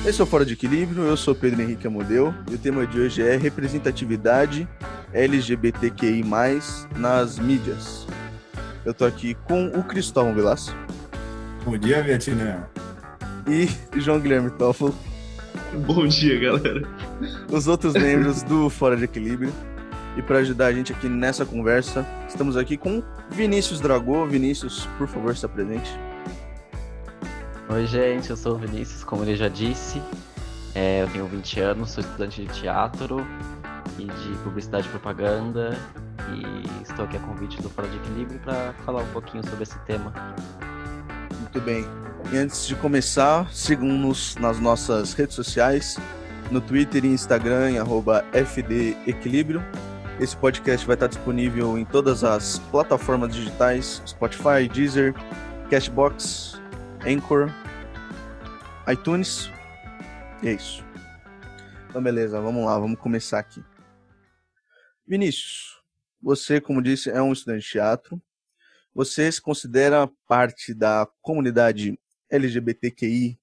Esse é o Fora de Equilíbrio, eu sou Pedro Henrique Amodeu e o tema de hoje é representatividade LGBTQI+, nas mídias. Eu tô aqui com o Cristóvão Vilaço. Bom dia, Vietnã. E João Guilherme Toffolo. Bom dia, galera. Os outros membros do Fora de Equilíbrio. E para ajudar a gente aqui nessa conversa, estamos aqui com Vinícius Dragô. Vinícius, por favor, se apresente. Oi, gente, eu sou o Vinícius, como ele já disse. Eu tenho 20 anos, sou estudante de teatro e de publicidade e propaganda. E estou aqui a convite do Fora de Equilíbrio para falar um pouquinho sobre esse tema. Muito bem. E antes de começar, sigam-nos nas nossas redes sociais, no Twitter e Instagram, em @FDEquilíbrio. Esse podcast vai estar disponível em todas as plataformas digitais, Spotify, Deezer, Cashbox, Anchor, iTunes. E é isso. Então, beleza, vamos lá, vamos começar aqui. Vinícius, você, como disse, é um estudante de teatro. Você se considera parte da comunidade LGBTQI+.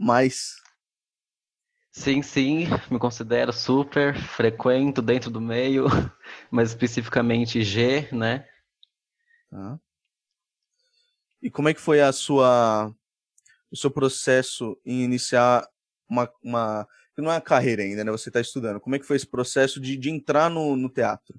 Sim, me considero super, frequento dentro do meio, mas especificamente G, né? Tá? E como é que foi o seu processo em iniciar uma que não é uma carreira ainda, né? Você está estudando. Como é que foi esse processo de entrar no teatro?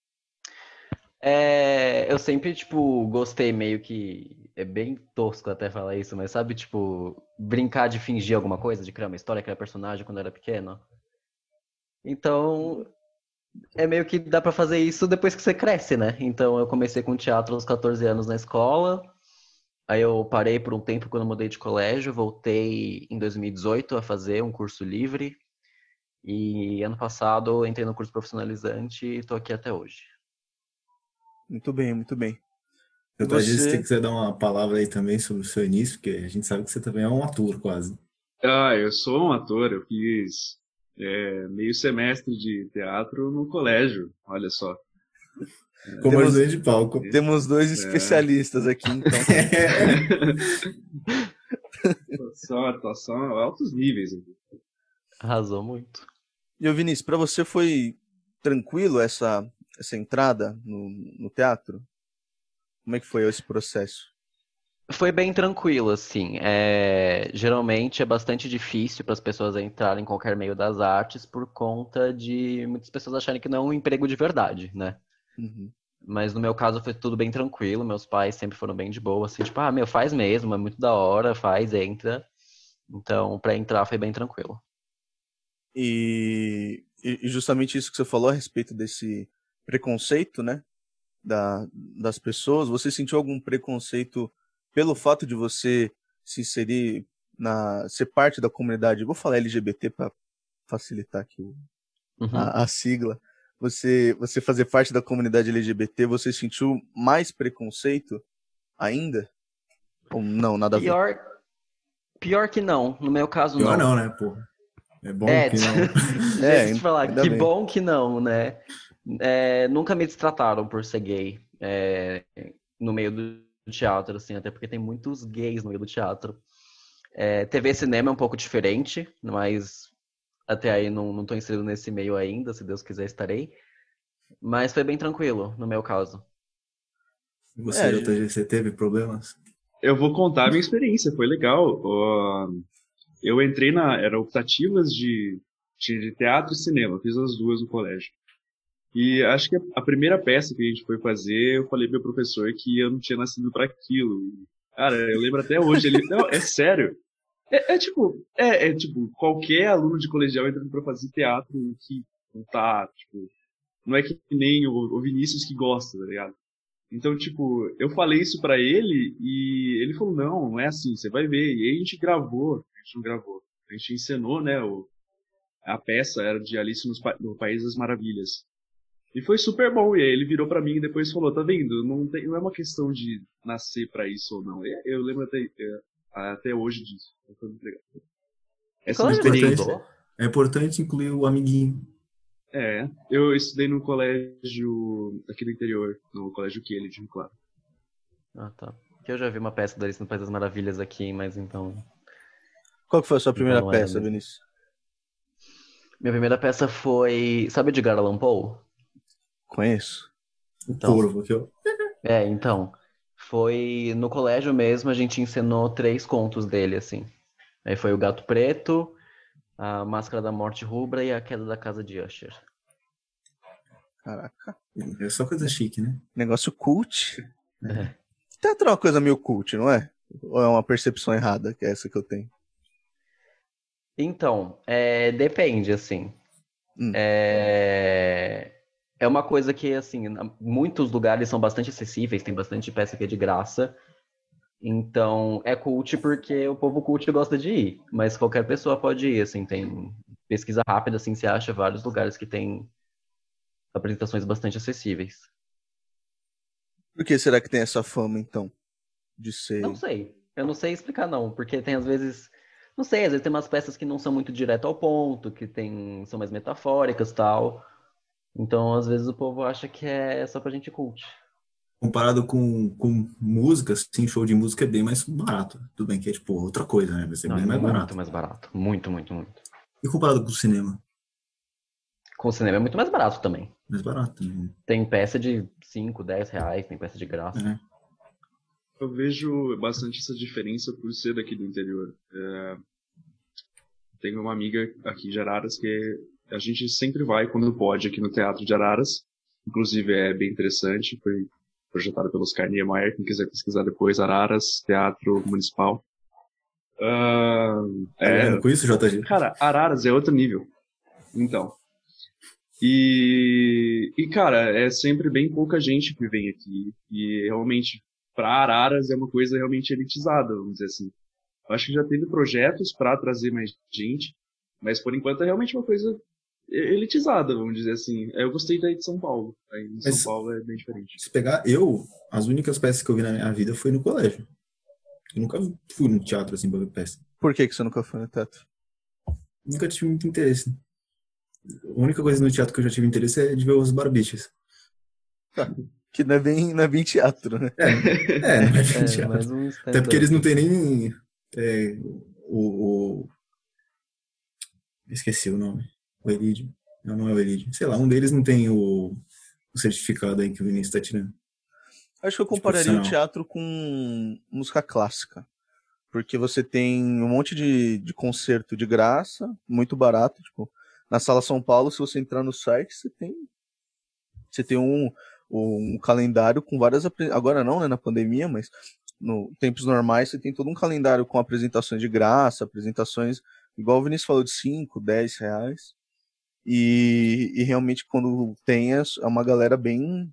Eu sempre, gostei meio que... É bem tosco até falar isso, mas sabe, brincar de fingir alguma coisa, de criar uma história, criar personagem quando eu era pequeno? Então, é meio que dá pra fazer isso depois que você cresce, né? Então, eu comecei com teatro aos 14 anos na escola, aí eu parei por um tempo quando eu mudei de colégio, voltei em 2018 a fazer um curso livre, e ano passado eu entrei no curso profissionalizante e tô aqui até hoje. Muito bem, muito bem. E Então, a gente tem você... que você dar uma palavra aí também sobre o seu início, porque a gente sabe que você também é um ator, quase. Eu sou um ator, eu fiz meio semestre de teatro no colégio, olha só. Como ajudante de palco. Temos dois especialistas aqui, então. Atuação altos níveis aqui. Arrasou muito. E o Vinícius, para você foi tranquilo essa entrada no teatro? Como é que foi esse processo? Foi bem tranquilo, assim. Geralmente é bastante difícil para as pessoas entrarem em qualquer meio das artes por conta de muitas pessoas acharem que não é um emprego de verdade, né? Uhum. Mas no meu caso foi tudo bem tranquilo. Meus pais sempre foram bem de boa, assim, faz mesmo, é muito da hora, faz, entra. Então, para entrar foi bem tranquilo. E justamente isso que você falou a respeito desse preconceito, né? Das pessoas. Você sentiu algum preconceito pelo fato de você se inserir ser parte da comunidade? Vou falar LGBT para facilitar aqui Uhum. a sigla. Você fazer parte da comunidade LGBT, você sentiu mais preconceito ainda? Ou não, nada a ver? Pior que não. No meu caso, Pior não. não, né, porra? É bom que não. Deixa eu te falar, Ainda que bem. bom que não, né? Nunca me destrataram por ser gay no meio do teatro, assim, até porque tem muitos gays no meio do teatro. TV e cinema é um pouco diferente, mas até aí não tô inserido nesse meio ainda, se Deus quiser estarei. Mas foi bem tranquilo, no meu caso. Você, JG, você teve problemas? Eu vou contar a minha experiência, foi legal. Eu entrei era optativas de teatro e cinema, fiz as duas no colégio. E acho que a primeira peça que a gente foi fazer, eu falei pro meu professor que eu não tinha nascido para aquilo. E, cara, eu lembro até hoje, não, é sério. Tipo, qualquer aluno de colegial entrando pra fazer teatro que não tá, tipo, não é que nem o Vinícius que gosta, tá ligado? Então, tipo, eu falei isso pra ele e ele falou, não é assim, você vai ver. E aí a gente não gravou, a gente encenou, né, a peça era de Alice no País das Maravilhas. E foi super bom, e aí ele virou pra mim e depois falou, tá vendo, não é uma questão de nascer pra isso ou não. Eu lembro até hoje disso, foi muito legal. Que Essa é uma colégio você experiência. estudou? É importante incluir o amiguinho. Eu estudei no colégio aqui do interior, no colégio Kennedy, claro. Ah, tá. Que eu já vi uma peça da Alice no País das Maravilhas aqui, mas então... Qual que foi a sua Então primeira não era peça, mesmo. Vinícius? Minha primeira peça foi... Sabe Edgar Allan Poe? Conheço. O Então, Corvo, que eu... então, foi no colégio mesmo, a gente encenou 3 contos dele, assim. Aí foi o Gato Preto, a Máscara da Morte Rubra e a Queda da Casa de Usher. Caraca. É só coisa chique, né? Negócio cult. É. Teatro é uma coisa meio cult, não é? Ou é uma percepção errada, que é essa que eu tenho? Então, depende, assim. Hum. É uma coisa que, assim, muitos lugares são bastante acessíveis, tem bastante peça que é de graça. Então, é cult porque o povo cult gosta de ir. Mas qualquer pessoa pode ir, assim, tem pesquisa rápida, assim, você acha vários lugares que tem apresentações bastante acessíveis. Por que será que tem essa fama, então? De Não ser. sei, eu não sei explicar não, porque tem às vezes, não sei, às vezes tem umas peças que não são muito direto ao ponto, são mais metafóricas e tal. Então, às vezes o povo acha que é só pra gente cult. Comparado com música, assim, show de música é bem mais barato. Tudo bem que é, tipo, outra coisa, né? Vai ser Não, é bem mais muito barato. mais barato. Muito, muito, muito. E comparado com o cinema? Com o cinema é muito mais barato também. Mais barato também, Tem peça de 5, 10 reais, tem peça de graça. né? Eu vejo bastante essa diferença por ser daqui do interior. Tenho uma amiga aqui de Araras que a gente sempre vai, quando pode, aqui no Teatro de Araras. Inclusive é bem interessante, foi projetado pelo Oscar Niemeyer, quem quiser pesquisar depois, Araras, Teatro Municipal. Tá vendo com isso, JG? Cara, Araras é outro nível. Então. E, cara, é sempre bem pouca gente que vem aqui. E realmente, para Araras é uma coisa realmente elitizada, vamos dizer assim. Eu acho que já teve projetos para trazer mais gente, mas por enquanto é realmente uma coisa elitizada, vamos dizer assim. Eu gostei daí de São Paulo. Aí em São Paulo é bem diferente. Se pegar, as únicas peças que eu vi na minha vida foi no colégio. Eu nunca fui no teatro, assim, pra ver peça. Por que você nunca foi no teatro? Nunca tive muito interesse. A única coisa no teatro que eu já tive interesse é de ver os barbichas. Que não é bem teatro, né? Não é bem teatro. Mais um Até porque eles não stand-up. têm nem o... Esqueci o nome. O Elidio. Não é o Elidio. Sei lá, um deles não tem o certificado aí que o Vinícius tá tirando. Acho que eu De compararia o profissional. teatro com música clássica. Porque você tem um monte de concerto de graça, muito barato. Tipo, na Sala São Paulo, se você entrar no site, você tem um calendário com várias. Agora não, né, na pandemia, mas no tempos normais você tem todo um calendário com apresentações de graça, apresentações, igual o Vinícius falou, de 5, 10 reais. E realmente quando tem é uma galera bem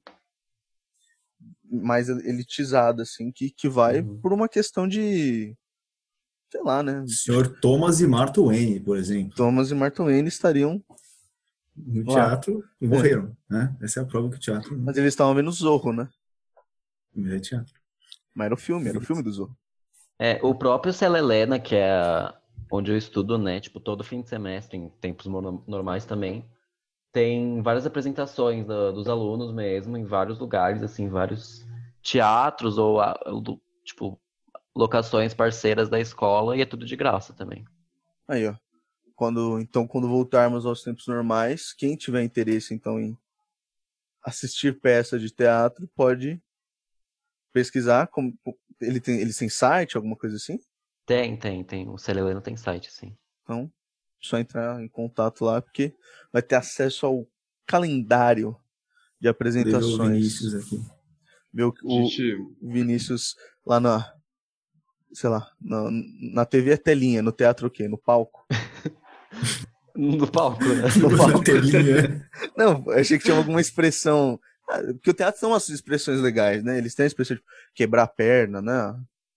mais elitizada, assim, que vai Uhum. por uma questão de, sei lá, né? Senhor Thomas e Martha Wayne, por exemplo, Thomas e Martha Wayne estariam no lá. teatro e morreram, né? Essa é a prova que o teatro Mas eles estavam vendo Zorro, né? não é teatro. Mas era o filme do Zorro. O próprio Cela Helena, que é onde eu estudo, né? Tipo, todo fim de semestre, em tempos normais também, tem várias apresentações dos alunos mesmo, em vários lugares, assim, vários teatros ou, tipo, locações parceiras da escola, e é tudo de graça também. Aí, ó. Quando voltarmos aos tempos normais, quem tiver interesse, então, em assistir peça de teatro, pode pesquisar. Eles têm site, alguma coisa assim? Tem. O Cela Helena tem site, sim. Então, só entrar em contato lá, porque vai ter acesso ao calendário de Poder ver o apresentações. Vinícius aqui. Ver o Vinícius lá sei lá, na TV é telinha, no teatro o quê? No palco? No palco, né? No Na palco. telinha. Não, eu achei que tinha alguma expressão. Porque o teatro tem umas expressões legais, né? Eles têm a expressão de quebrar a perna, né?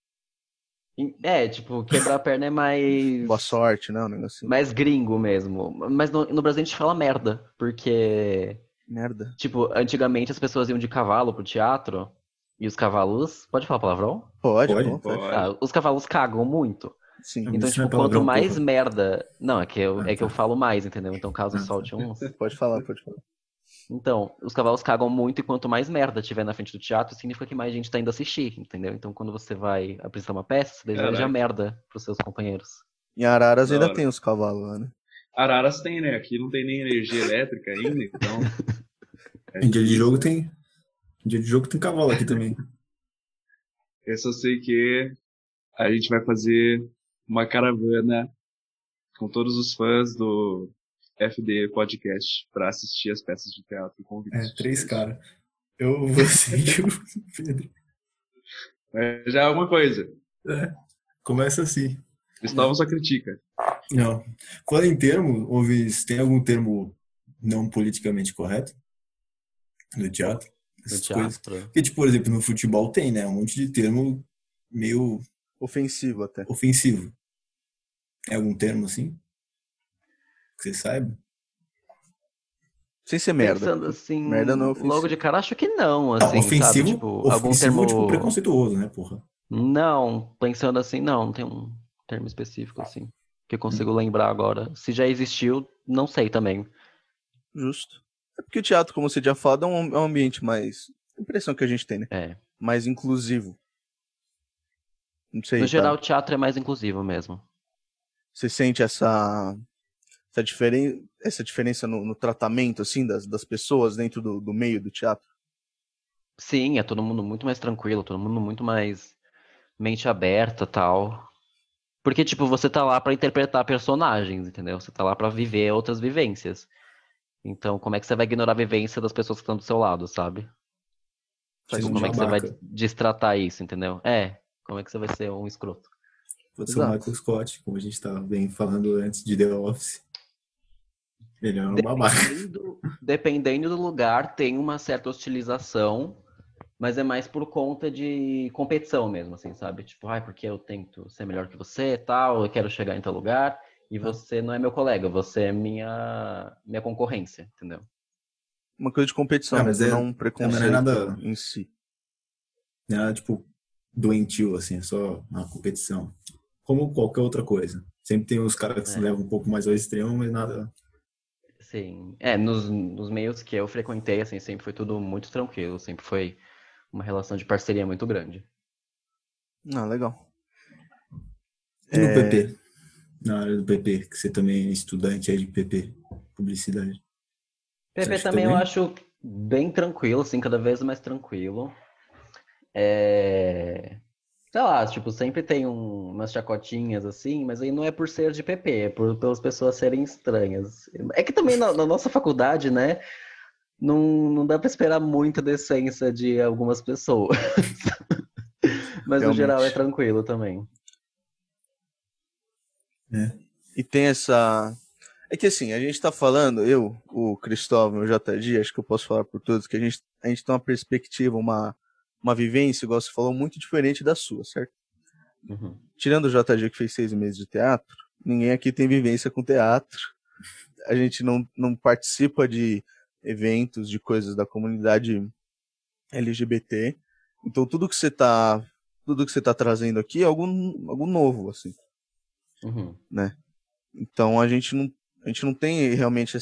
Tipo, quebrar a perna é mais... Boa sorte, né? Um negócio assim. mais gringo mesmo. Mas no Brasil a gente fala merda, porque... Merda. Tipo, antigamente as pessoas iam de cavalo pro teatro, e os cavalos... Pode falar palavrão? Pode. Os cavalos cagam muito. Sim. Mas Então, isso não é tipo, quanto palavrão, mais porra. merda... Não, é que eu Tá. falo mais, entendeu? Então, caso Tá. solte uns... Pode falar. Então, os cavalos cagam muito e quanto mais merda tiver na frente do teatro, significa que mais gente tá indo assistir, entendeu? Então, quando você vai apresentar uma peça, você deseja Caraca. merda pros seus companheiros. Em Araras Da ainda hora. tem os cavalos lá, né? Araras tem, né? Aqui não tem nem energia elétrica ainda, então. É Em dia de difícil. jogo tem. Em dia de jogo tem cavalo aqui também. Eu só sei que a gente vai fazer uma caravana com todos os fãs do FD Podcast pra assistir as peças de teatro com É, Vinícius. 3 caras. Eu, você e o Pedro. Mas já é alguma coisa. É, começa assim. Cristóvão só critica. Não. Falando em termo, tem algum termo não politicamente correto no teatro? No Essas coisas. teatro. Porque, tipo, por exemplo, no futebol tem, né? Um monte de termo meio Ofensivo até. ofensivo. É algum termo assim? Que você saiba? Sem ser merda. Pensando assim, Merda não é logo ofensivo. de cara, acho que não, Não, assim, sabe? ofensivo, Tipo, algum ofensivo tipo termo. preconceituoso, né, porra? Não, pensando assim, não tem um termo específico, assim, que eu consigo lembrar agora. Se já existiu, não sei também. Justo. É porque o teatro, como você já falou, é um ambiente mais... A impressão que a gente tem, né? É. Mais inclusivo. Não No sei, geral, tá? o teatro é mais inclusivo mesmo. Você sente essa diferença no tratamento, assim, das pessoas dentro do meio do teatro? Sim, é todo mundo muito mais tranquilo, todo mundo muito mais mente aberta, tal. Porque, tipo, você tá lá pra interpretar personagens, entendeu? Você tá lá pra viver outras vivências. Então, como é que você vai ignorar a vivência das pessoas que estão do seu lado, sabe? Faz Tipo, um como é que você vai babaca. destratar isso, entendeu? É, como é que você vai ser um escroto? Pode ser o Exato. Michael Scott, como a gente estava bem falando antes de The Office. Ele é um babaca. Dependendo do lugar, tem uma certa hostilização, mas é mais por conta de competição mesmo, assim, sabe? Tipo, ai, porque eu tento ser melhor que você, tal, eu quero chegar em tal lugar, e você não é meu colega, você é minha concorrência, entendeu? Uma coisa de competição Ah, mas mesmo, não um não é preconceito nada, em si. não é nada, tipo, doentio, assim, é só uma competição. Como qualquer outra coisa. Sempre tem uns caras que se É, levam um pouco mais ao extremo, mas nada. sim. É, nos meios que eu frequentei, assim, sempre foi tudo muito tranquilo, sempre foi uma relação de parceria muito grande. Ah, legal. E no PP? Na área do PP, que você também é estudante aí de PP, publicidade. Você PP acha que também eu também? acho bem tranquilo, assim, cada vez mais tranquilo. É... Sei lá, tipo, sempre tem umas chacotinhas assim, mas aí não é por ser de PP, é pelas pessoas serem estranhas. É que também na nossa faculdade, né, não dá pra esperar muita decência de algumas pessoas. Mas no geral é Realmente. tranquilo também. É. E tem essa... É que assim, a gente tá falando, eu, o Cristóvão e o JG, acho que eu posso falar por todos, que a gente tem uma perspectiva, uma vivência, igual você falou, muito diferente da sua, certo? Uhum. Tirando o JG que fez 6 meses de teatro, ninguém aqui tem vivência com teatro. A gente não participa de eventos, de coisas da comunidade LGBT. Então tudo que você tá trazendo aqui é algo novo, assim, Uhum. né? Então a gente não tem realmente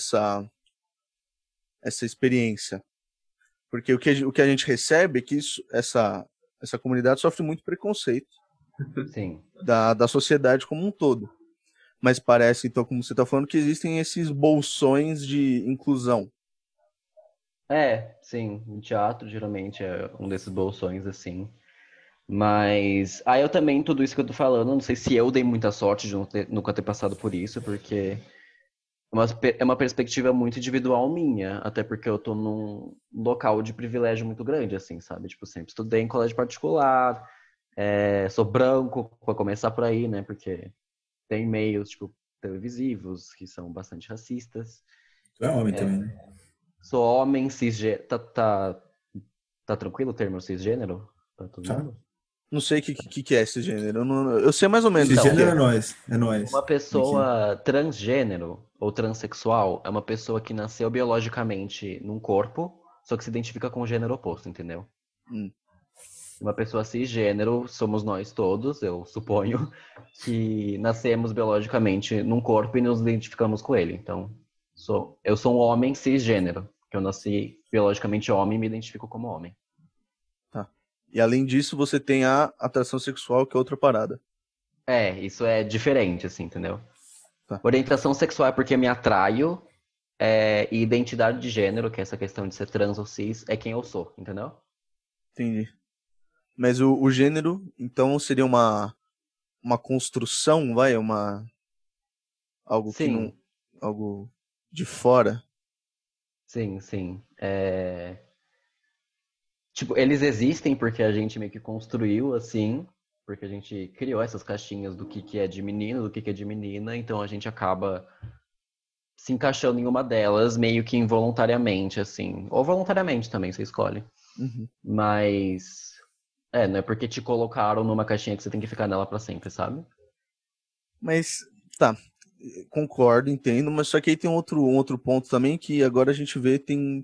essa experiência. Porque o que a gente recebe é que essa comunidade sofre muito preconceito Sim. da sociedade como um todo. Mas parece, então, como você está falando, que existem esses bolsões de inclusão. É, sim, o teatro geralmente é um desses bolsões assim. Mas aí eu também, tudo isso que eu tô falando, não sei se eu dei muita sorte de nunca ter passado por isso, porque é uma perspectiva muito individual minha, até porque eu tô num local de privilégio muito grande, assim, sabe? Tipo, sempre estudei em colégio particular, sou branco, pra começar por aí, né? Porque tem meios, tipo, televisivos que são bastante racistas. Tu é homem também, né? Sou homem, cisgênero. Tá tranquilo o termo cisgênero pra todo Tá. mundo? Não sei o que é esse gênero. Eu sei mais ou menos o que Cisgênero é. é nós, é nós. Uma Aqui. pessoa transgênero ou transexual é uma pessoa que nasceu biologicamente num corpo, só que se identifica com o gênero oposto, entendeu? Hum. Uma pessoa cisgênero somos nós todos, eu suponho, que nascemos biologicamente num corpo e nos identificamos com ele. Então, eu sou um homem cisgênero, que eu nasci biologicamente homem e me identifico como homem. Tá. E além disso, você tem a atração sexual, que é outra parada. Isso é diferente, assim, entendeu? Tá. Orientação sexual é porque me atraio, e identidade de gênero, que é essa questão de ser trans ou cis, é quem eu sou, entendeu? Entendi. Mas o gênero, então, seria uma construção, vai? Algo que não. Sim, Algo de fora. sim, sim. Tipo, eles existem porque a gente meio que construiu, assim, porque a gente criou essas caixinhas do que é de menino, do que é de menina, então a gente acaba se encaixando em uma delas, meio que involuntariamente, assim. Ou voluntariamente também, você escolhe. Uhum. Mas. Não é porque te colocaram numa caixinha que você tem que ficar nela pra sempre, sabe? Mas, tá. Concordo, entendo, mas só que aí tem um outro ponto também que agora a gente vê tem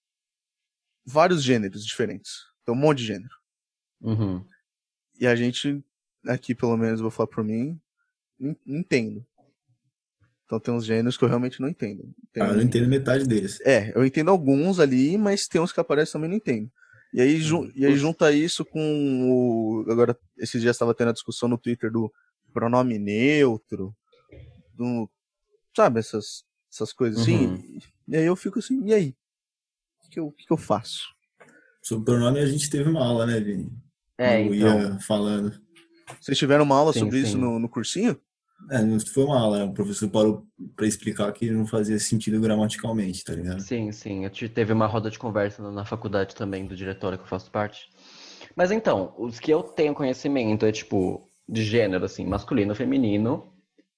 vários gêneros diferentes. Tem um monte de gênero. Uhum. E a gente, aqui pelo menos, vou falar por mim, não entendo. Então tem uns gêneros que eu realmente não entendo. Eu não entendo metade deles. Eu entendo alguns ali, mas tem uns que aparecem também não entendo. E aí, junta isso com o. Agora, esses dias estava tendo a discussão no Twitter do pronome neutro, do. Sabe, essas coisas assim. Uhum. E aí eu fico assim, e aí? O que eu faço? Sobre pronome a gente teve uma aula, né, Vini? Então. Ia falando. Vocês tiveram uma aula Sim, sobre isso sim. no cursinho? Não foi uma aula, o professor parou pra explicar que não fazia sentido gramaticalmente, tá ligado? Sim, sim. Teve uma roda de conversa na faculdade também, do diretório que eu faço parte. Mas então, os que eu tenho conhecimento é tipo, de gênero, assim, masculino, feminino.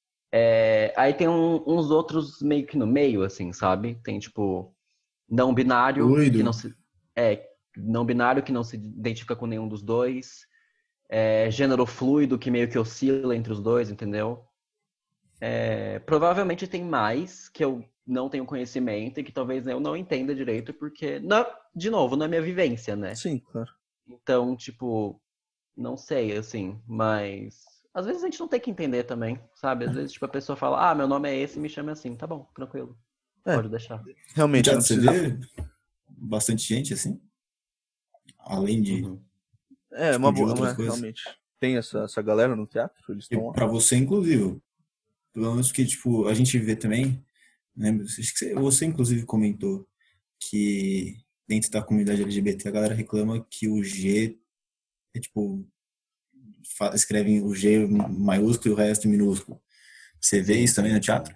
Aí tem uns outros meio que no meio, assim, sabe? Tem tipo, não binário, que Fluido. não se. Não binário, que não se identifica com nenhum dos dois. Gênero fluido, que meio que oscila entre os dois, entendeu? Provavelmente tem mais que eu não tenho conhecimento e que talvez eu não entenda direito, porque, não, de novo, não é minha vivência, né? Sim, claro. Então, tipo, não sei, assim, mas às vezes a gente não tem que entender também, sabe? Às vezes, tipo, a pessoa fala, meu nome é esse, me chame assim, tá bom, tranquilo, É, pode deixar. No realmente, não teatro você precisa. vê bastante gente assim? Além de, Uhum. Uma tipo, de boa, outras coisas? realmente. Tem essa galera no teatro, eles E estão lá. pra você, inclusive, pelo menos que, tipo, a gente vê também, né? Acho que você inclusive comentou que dentro da comunidade LGBT a galera reclama que o G é tipo, escrevem o G maiúsculo e o resto minúsculo. Você vê Sim, isso também sim. no teatro?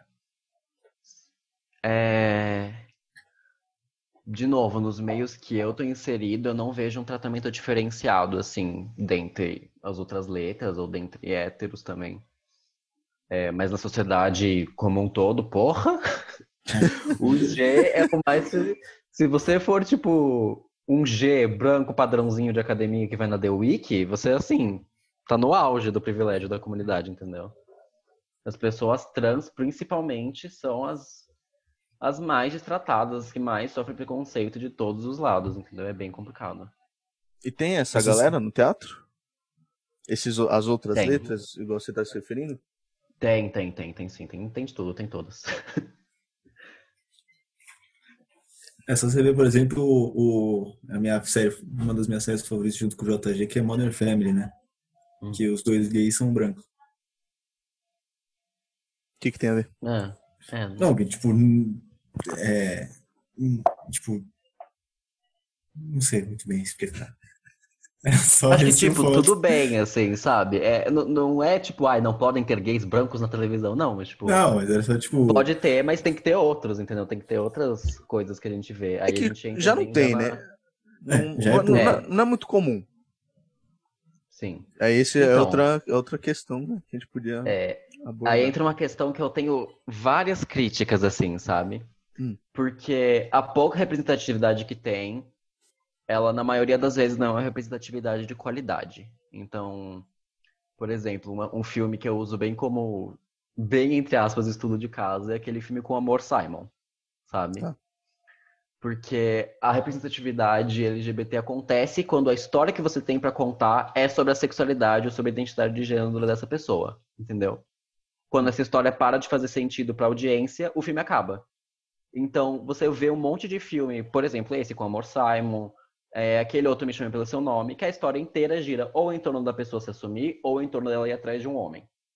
De novo, nos meios que eu tô inserido, eu não vejo um tratamento diferenciado, assim, dentre as outras letras ou dentre héteros também. Mas na sociedade como um todo, porra, o G é o mais. Se você for, tipo, um G branco padrãozinho de academia que vai na The Week, você, assim, tá no auge do privilégio da comunidade, entendeu? As pessoas trans, principalmente, são as mais destratadas, as que mais sofrem preconceito de todos os lados, entendeu? É bem complicado. E tem essa Essas, galera no teatro? As outras Tem. letras, igual você está se referindo? Tem sim. Tem de tudo, tem todas. você vê, por exemplo, a minha série, uma das minhas séries favoritas junto com o JG, que é Modern Family, né? Que os dois gays são brancos. O que tem a ver? É. Não, que tipo, é, tipo, não sei muito bem explicar. É só Acho que, isso, tipo, foto. tudo bem, assim, sabe? Não é tipo, não podem ter gays brancos na televisão, não, mas, tipo, Não, mas era só tipo, pode ter, mas tem que ter outros, entendeu? Tem que ter outras coisas que a gente vê. É Aí a que gente entra já não bem já tem, né? na. já é pouco. Não é muito comum. Sim. Aí esse é Então, outra questão, né, que a gente podia aí abordar. entra uma questão que eu tenho várias críticas, assim, sabe? Hum. Porque a pouca representatividade que tem, ela na maioria das vezes não é uma representatividade de qualidade. Então, por exemplo, um filme que eu uso bem como, bem entre aspas, estudo de caso, é aquele filme com Amor Simon, sabe? Tá. Porque a representatividade LGBT acontece quando a história que você tem pra contar é sobre a sexualidade ou sobre a identidade de gênero dessa pessoa, entendeu? Quando essa história para de fazer sentido pra audiência, o filme acaba. Então, você vê um monte de filme, por exemplo, esse com Amor Simon, aquele outro Me Chame Pelo Seu Nome, que a história inteira gira ou em torno da pessoa se assumir ou em torno dela ir atrás de um homem.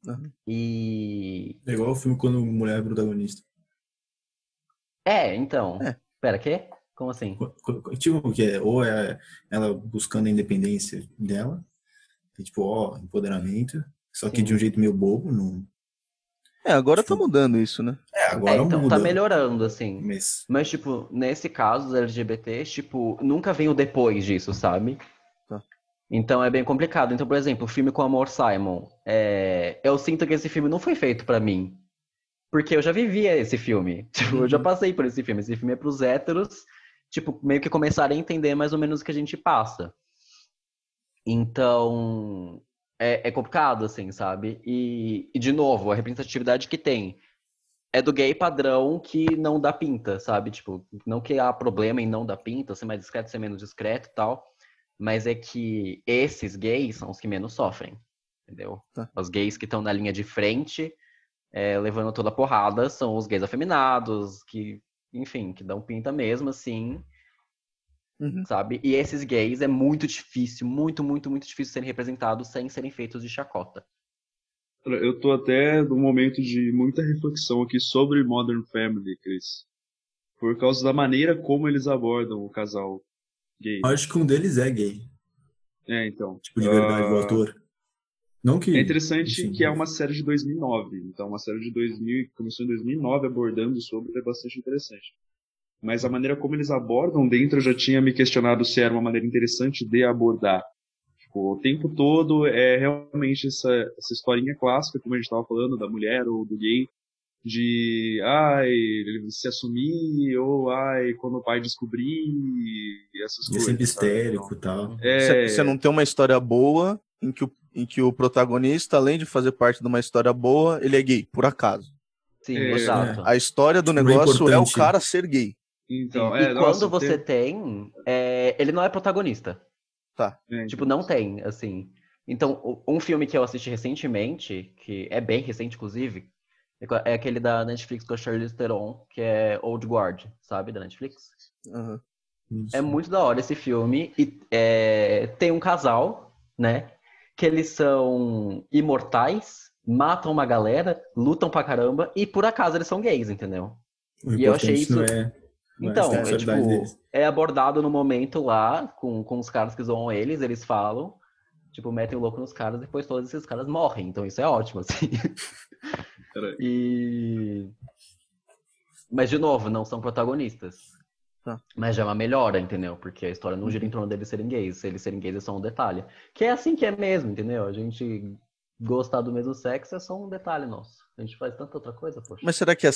Uhum. E... É igual o filme quando mulher é protagonista. Então... É. Pera, quê? Como assim? Tipo, que é, ou é ela buscando a independência dela, que, tipo, ó, empoderamento, só que de um Sim. jeito meio bobo, não, Agora tá tipo, mudando isso, né? agora Então, tá muda, melhorando, assim. mas Mas, tipo, nesse caso dos LGBTs, tipo, nunca vem o depois disso, sabe? Tá. Então é bem complicado. Então, por exemplo, o filme com Amor Simon. Eu sinto que esse filme não foi feito pra mim. Porque eu já vivia esse filme. Tipo, eu já Uhum. passei por esse filme. Esse filme é pros héteros, tipo, meio que começarem a entender mais ou menos o que a gente passa. Então, é complicado, assim, sabe? E, de novo, a representatividade que tem é do gay padrão que não dá pinta, sabe? Tipo, não que há problema em não dar pinta, ser mais discreto, ser menos discreto e tal, mas é que esses gays são os que menos sofrem, entendeu? Tá. Os gays que estão na linha de frente, levando toda a porrada, são os gays afeminados, que, enfim, que dão pinta mesmo, assim, Uhum. sabe? E esses gays é muito difícil, muito, muito, muito difícil serem representados sem serem feitos de chacota. Eu tô até num momento de muita reflexão aqui sobre Modern Family, Chris. Por causa da maneira como eles abordam o casal gay. acho que um deles é gay, Então. tipo, de verdade, o autor. Não É que, interessante enfim, que é uma série de 2009. Então, uma série de 2000, que começou em 2009 abordando sobre, é bastante interessante. Mas a maneira como eles abordam dentro, eu já tinha me questionado se era uma maneira interessante de abordar. Tipo, o tempo todo é realmente essa historinha clássica, como a gente estava falando, da mulher ou do gay, de, ele se assumir, ou, quando o pai descobrir, e essas ele é sempre coisas, sabe? Então, histérico e tal. Você não tem uma história boa em que o protagonista, além de fazer parte de uma história boa, ele é gay, por acaso. Sim, é, É, A exato. história do tipo, não é negócio é o importante. cara ser gay. então, Sim. E quando nossa, você tem, ele não é protagonista. Tá. Tipo, então. não tem, assim. Então, um filme que eu assisti recentemente, que é bem recente, inclusive, é aquele da Netflix com a Charlize Theron, que é Old Guard, sabe, da Netflix. Uhum. É Isso. muito da hora esse filme. E tem um casal, né? Que eles são imortais, matam uma galera, lutam pra caramba, e por acaso eles são gays, entendeu? O E eu achei importante isso. não é a Então, sexualidade deles. é abordado no momento lá, com os caras que zoam eles falam, tipo, metem o louco nos caras, e depois todos esses caras morrem. Então isso é ótimo, assim. Peraí. E... Mas, de novo, não são protagonistas. Tá. Mas já é uma melhora, entendeu? Porque a história não gira em Uhum. torno deles serem gays. Se eles serem gays é só um detalhe. Que é assim que é mesmo, entendeu? A gente gostar do mesmo sexo é só um detalhe nosso. A gente faz tanta outra coisa, poxa. Mas será que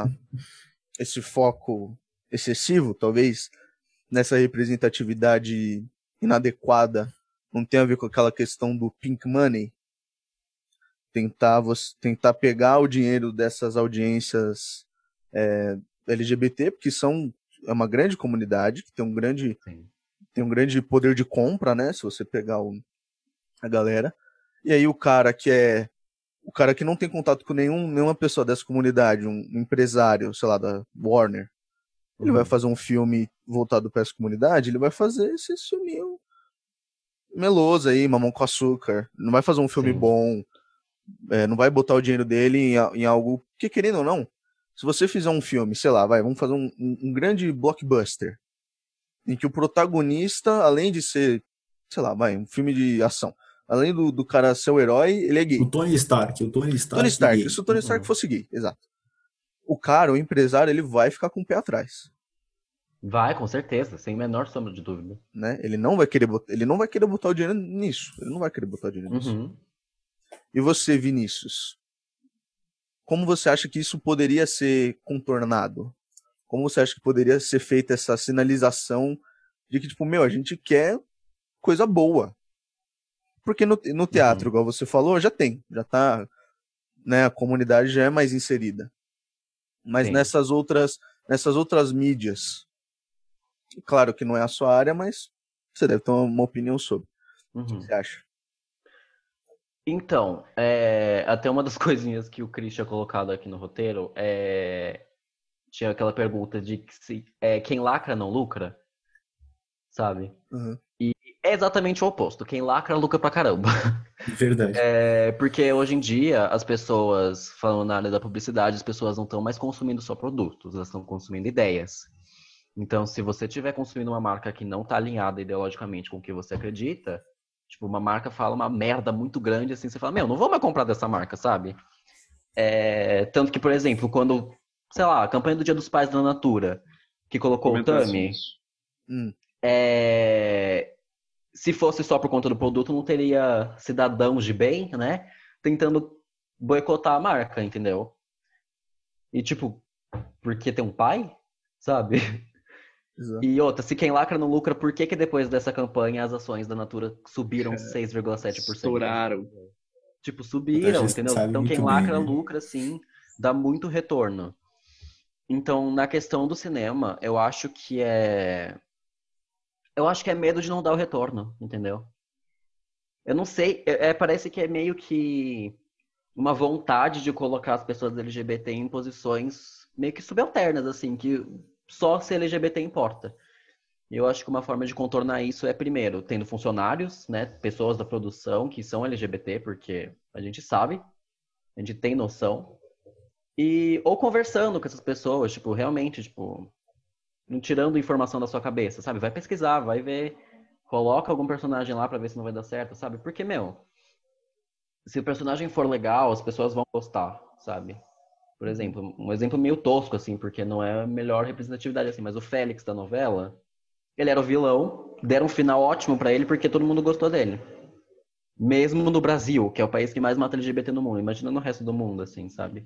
esse foco excessivo, talvez, nessa representatividade inadequada, não tem a ver com aquela questão do pink money? Tentar pegar o dinheiro dessas audiências LGBT, porque é uma grande comunidade, que Sim. tem um grande poder de compra, né? Se você pegar a galera. E aí o cara que não tem contato com nenhuma pessoa dessa comunidade, um empresário, sei lá, da Warner, ele vai fazer um filme voltado para essa comunidade, ele vai fazer esse filminho meloso aí, mamão com açúcar. Não vai fazer um filme Sim. bom, não vai botar o dinheiro dele em algo que, querendo ou não, se você fizer um filme, sei lá, vamos fazer um grande blockbuster, em que o protagonista, além de ser, sei lá, um filme de ação, além do cara ser o herói, ele é O gay. Tony Tony Stark Stark, se gay. o Tony Stark fosse gay, exato. O cara, o empresário, ele vai ficar com o pé atrás. Vai, com certeza, sem menor sombra de dúvida. Né? Ele não vai querer botar o dinheiro nisso. Ele não vai querer botar o dinheiro nisso. E você, Vinícius? Como você acha que isso poderia ser contornado? Como você acha que poderia ser feita essa sinalização de que, tipo, a gente quer coisa boa? Porque no teatro, igual você falou, já tá, né, a comunidade já é mais inserida. Mas Sim. nessas outras mídias, claro que não é a sua área, mas você deve ter uma opinião sobre. O que você acha? Então, até uma das coisinhas que o Chris tinha colocado aqui no roteiro tinha aquela pergunta de que quem lacra não lucra, sabe? Uhum. E é exatamente o oposto. Quem lacra, lucra pra caramba. Verdade. Porque hoje em dia, as pessoas, falando na área da publicidade, as pessoas não estão mais consumindo só produtos, elas estão consumindo ideias. Então, se você estiver consumindo uma marca que não está alinhada ideologicamente com o que você acredita, tipo, uma marca fala uma merda muito grande, assim, você fala, não vou mais comprar dessa marca, sabe? Tanto que, por exemplo, quando, sei lá, a campanha do Dia dos Pais da Natura, que colocou o Tami, se fosse só por conta do produto, não teria cidadãos de bem, né, tentando boicotar a marca, entendeu? E, tipo, porque tem um pai, sabe? Exato. E outra, se quem lacra não lucra, por que depois dessa campanha as ações da Natura subiram 6,7%? Estouraram. Tipo, A subiram, gente entendeu? sabe Então quem muito bem, lacra né? lucra, sim, dá muito retorno. Então, na questão do cinema, eu acho que é medo de não dar o retorno, entendeu? Eu não sei, parece que é meio que uma vontade de colocar as pessoas LGBT em posições meio que subalternas, assim, que só ser LGBT importa. E eu acho que uma forma de contornar isso é, primeiro, tendo funcionários, né, pessoas da produção que são LGBT, porque a gente sabe, a gente tem noção, ou conversando com essas pessoas, tipo, realmente, tipo, não tirando informação da sua cabeça, sabe? Vai pesquisar, vai ver, coloca algum personagem lá pra ver se não vai dar certo, sabe? Porque, se o personagem for legal, as pessoas vão gostar, sabe? Por exemplo, um exemplo meio tosco, assim, porque não é a melhor representatividade, assim, mas o Félix da novela, ele era o vilão, deram um final ótimo pra ele porque todo mundo gostou dele. Mesmo no Brasil, que é o país que mais mata LGBT no mundo. Imagina no resto do mundo, assim, sabe?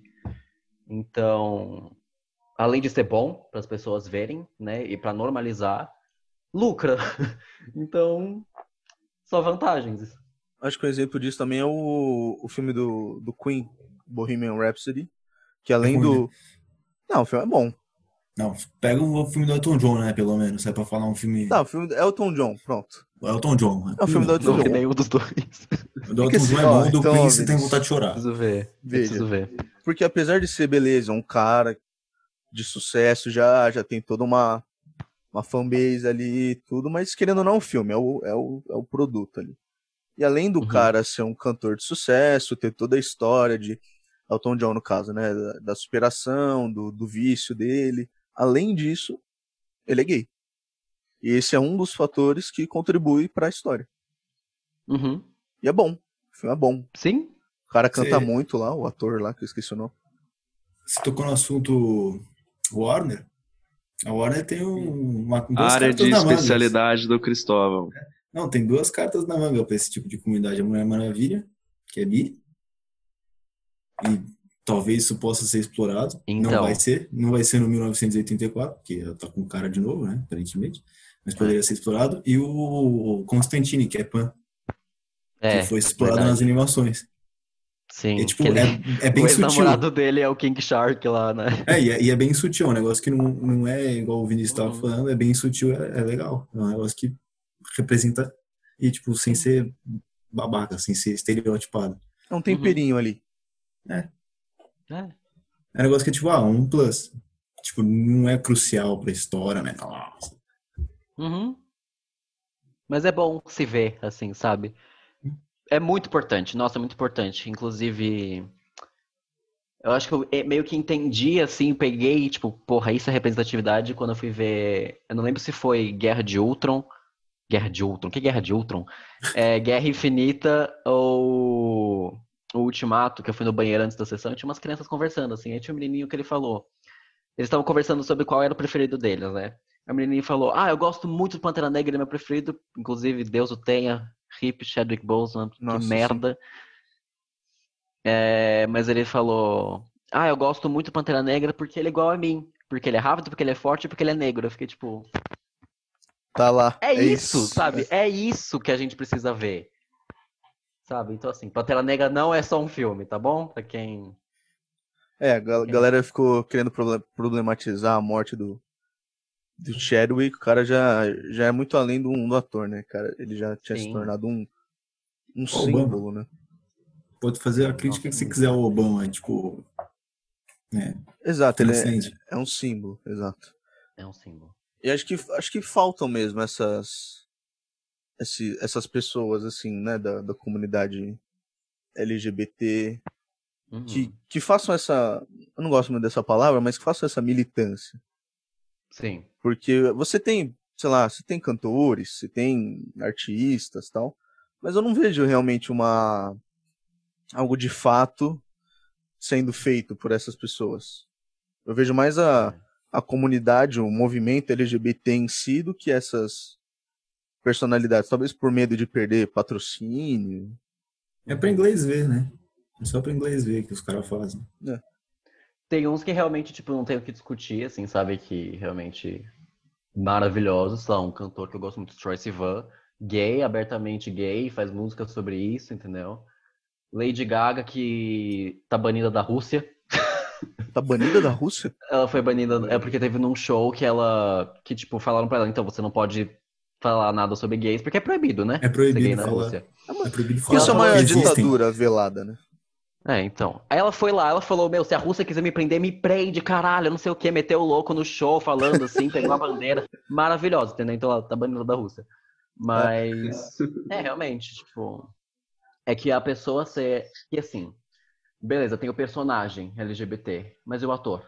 Então, além de ser bom para as pessoas verem, né, e para normalizar, lucra. Então, só vantagens. Acho que um exemplo disso também é o filme do Queen, Bohemian Rhapsody, que É além ruim, né? do... Não, o filme é bom. Não, pega o filme do Elton John, né? Pelo menos. Se é pra falar um filme. Tá, o filme do Elton John, pronto. O Elton John. É o filme do Meu, Elton Não vi John. nenhum dos dois. o do É que Elton John esse... é Ó, bom, o do então, Queen ó, você tem vontade Vinícius, de chorar. Preciso ver. Eu veja. preciso ver. Porque apesar de ser, beleza, um cara de sucesso, já tem toda uma fanbase ali e tudo, mas querendo ou não, é um filme, é o produto ali. E além do Uhum. cara ser um cantor de sucesso, ter toda a história de Elton John, no caso, né? Da superação, do vício dele. Além disso, ele é gay. E esse é um dos fatores que contribui para a história. Uhum. E é bom. O filme é bom. Sim? O cara canta Você, muito lá, o ator lá, que eu esqueci o nome. você tocou no assunto Warner. A Warner tem duas Área cartas de na manga. especialidade do Cristóvão. Não, tem duas cartas na manga para esse tipo de comunidade. A Mulher Maravilha, que é bi, e talvez isso possa ser explorado. Não vai Então. ser. Não vai ser no 1984, porque ela tá com cara de novo, né? Aparentemente. Mas É. poderia ser explorado. E o Constantine, que é pan, que foi explorado nas Verdade. animações. É Sim. Que tipo, ele... é O bem sutil. ex-namorado dele é o King Shark lá, né? E é bem sutil, é um negócio que não é igual o Vinícius estava Uhum. falando, é bem sutil, é legal. É um negócio que representa, e tipo, sem Sim. ser babaca, sem ser estereotipado. É um Uhum. temperinho ali. É, É. é um negócio que é tipo, um plus. Tipo, não é crucial pra história, né? Nossa. Uhum. Mas é bom se ver, assim, sabe? É muito importante, nossa, é muito importante. Inclusive, eu acho que eu meio que entendi, assim, peguei, tipo, porra, isso é representatividade quando eu fui ver. Eu não lembro se foi Guerra de Ultron. Guerra de Ultron? Que Guerra de Ultron? Guerra Infinita ou o Ultimato, que eu fui no banheiro antes da sessão e tinha umas crianças conversando, assim. Aí tinha um menininho que ele falou. Eles estavam conversando sobre qual era o preferido deles, né? A menininha falou: eu gosto muito do Pantera Negra, ele é meu preferido. Inclusive, Deus o tenha. Hip Chadwick Boseman, que Nossa, sim. merda. Mas ele falou: eu gosto muito do Pantera Negra porque ele é igual a mim. Porque ele é rápido, porque ele é forte e porque ele é negro. Eu fiquei tipo: Tá lá, é é isso, isso. sabe? É isso que a gente precisa ver. Sabe? Então, assim, Pantera Negra não é só um filme, tá bom? A Pra quem não galera sabe. ficou querendo problematizar a morte do Chadwick. O cara já é muito além do ator, né, cara? Ele já tinha se Sim. tornado um O Obama. símbolo, né? Pode fazer a crítica que Nossa, você quiser ao Obama, tipo, né? Exato, ele Transcende. é um símbolo, exato. é um símbolo. E acho que faltam mesmo essas essas pessoas, assim, né, da comunidade LGBT, que façam essa... Eu não gosto muito dessa palavra, mas que façam essa militância. Sim. Porque você tem, sei lá, você tem cantores, você tem artistas e tal, mas eu não vejo realmente algo de fato sendo feito por essas pessoas. Eu vejo mais a comunidade, o movimento LGBT em si, do que essas personalidades. Talvez por medo de perder patrocínio. É pra inglês ver, né? É só pra inglês ver que os caras fazem. É. Tem uns que realmente, tipo, não tem o que discutir, assim, sabe? Que realmente maravilhosos. São um cantor que eu gosto muito, Troye Sivan, gay, abertamente gay, faz música sobre isso, entendeu? Lady Gaga, que tá banida da Rússia. Tá banida da Rússia? Ela foi banida, é porque teve num show que tipo, falaram pra ela, então você não pode falar nada sobre gays, porque é proibido, né? É Ser gay proibido na falar. Rússia. É proibido E ela Rússia é falar falou uma que tipo, existem. ditadura velada, né? então. Aí ela foi lá, ela falou, meu, se a Rússia quiser me prender, me prende, caralho, não sei o que, meteu o louco no show, falando assim, pegou a bandeira. Maravilhosa, entendeu? Então ela tá banida da Rússia. Mas, realmente, tipo, é que a pessoa ser, e assim, beleza, tem o personagem LGBT, mas e o ator?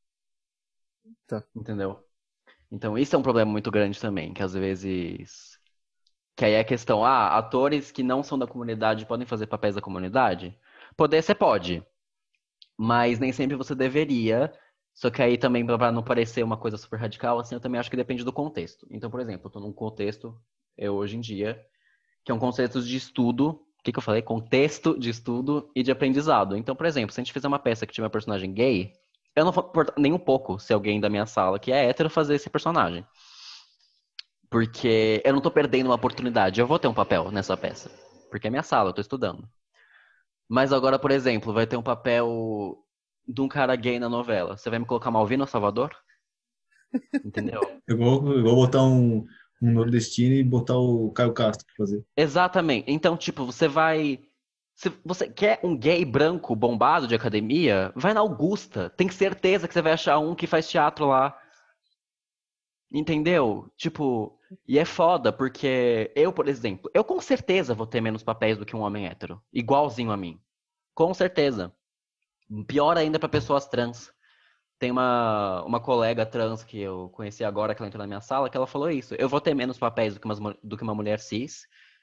Tá. Entendeu? Então, isso é um problema muito grande também, que às vezes. Que aí é a questão, atores que não são da comunidade podem fazer papéis da comunidade? Poder, você pode. Mas nem sempre você deveria. Só que aí também, pra não parecer uma coisa super radical, assim, eu também acho que depende do contexto. Então, por exemplo, eu tô num contexto, hoje em dia, que é um contexto de estudo. O que eu falei? Contexto de estudo e de aprendizado. Então, por exemplo, se a gente fizer uma peça que tiver um personagem gay, eu não vou importar nem um pouco se alguém da minha sala que é hétero fazer esse personagem. Porque eu não tô perdendo uma oportunidade. Eu vou ter um papel nessa peça. Porque é minha sala, eu tô estudando. Mas agora, por exemplo, vai ter um papel de um cara gay na novela. Você vai me colocar Malvina Salvador? Entendeu? Eu vou botar um nordestino e botar o Caio Castro pra fazer. Exatamente. Então, tipo, você vai. Se você quer um gay branco bombado de academia, vai na Augusta. Tem certeza que você vai achar um que faz teatro lá. Entendeu? Tipo, e é foda, porque eu, por exemplo, eu com certeza vou ter menos papéis do que um homem hétero. Igualzinho a mim. Com certeza. Pior ainda pra pessoas trans. Tem uma colega trans que eu conheci agora, que ela entrou na minha sala, que ela falou isso. Eu vou ter menos papéis do que uma mulher cis.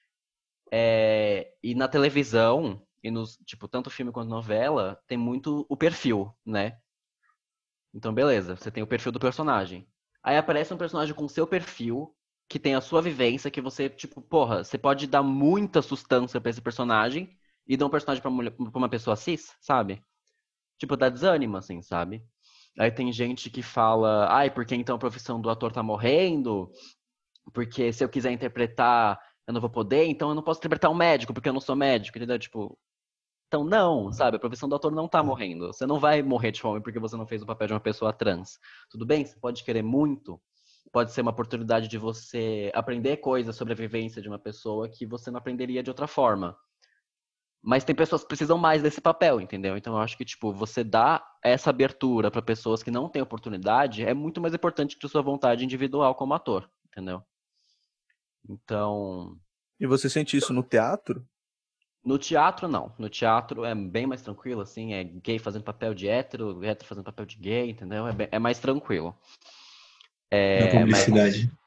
E na televisão, e nos, tipo, tanto filme quanto novela, tem muito o perfil, né? Então, beleza, você tem o perfil do personagem. Aí aparece um personagem com o seu perfil, que tem a sua vivência, que você, tipo, porra, você pode dar muita sustância pra esse personagem e dar um personagem pra uma pessoa cis, sabe? Tipo, dá desânimo, assim, sabe? Aí tem gente que fala, ai, porque então a profissão do ator tá morrendo? Porque se eu quiser interpretar, eu não vou poder, então eu não posso interpretar um médico, porque eu não sou médico, entendeu? Tipo, então não, sabe? A profissão do ator não tá morrendo. Você não vai morrer de fome porque você não fez o papel de uma pessoa trans. Tudo bem, você pode querer muito, pode ser uma oportunidade de você aprender coisas sobre a vivência de uma pessoa que você não aprenderia de outra forma. Mas tem pessoas que precisam mais desse papel, entendeu? Então eu acho que, tipo, você dá essa abertura para pessoas que não têm oportunidade é muito mais importante que a sua vontade individual como ator, entendeu? Então, E você sente isso no teatro? no teatro, não. No teatro é bem mais tranquilo, assim, é gay fazendo papel de hétero, hétero fazendo papel de gay, entendeu? É mais tranquilo. Na Mas publicidade.